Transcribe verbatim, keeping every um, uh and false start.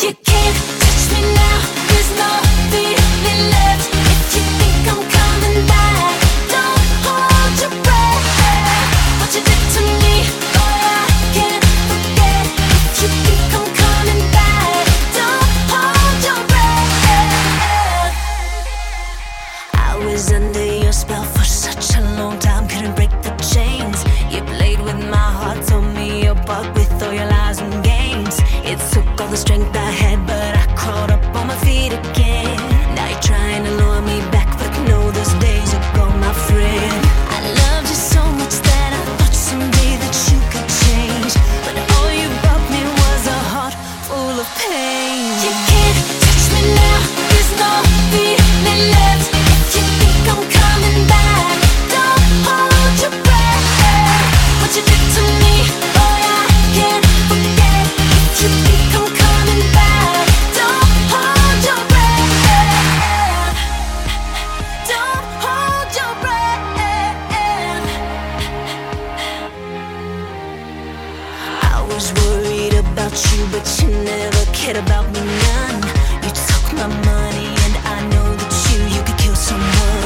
You can't touch me now, there's no feeling left. If you think I'm coming back, don't hold your breath. What you did to me, boy, I can't forget. If you think I'm coming back, don't hold your breath. I was under your spell for such a long time, couldn't break the chains. You played with my heart, told me apart with all your lies and games. It took all the strength I had, but I crawled up on my feet again. Now you're trying to lure me back, but no, those days are gone, my friend. I loved you so much that I thought someday that you could change, but all you brought me was a heart full of pain. You can't touch me now, there's no feeling left. If you think I'm coming back, don't hold your breath. What you did to me, boy, I can't forget. If you think I'm coming back, don't hold your breath. Don't hold your breath. I was worried about you, but you never cared about me none. You took my money, and I know that you, you could kill someone.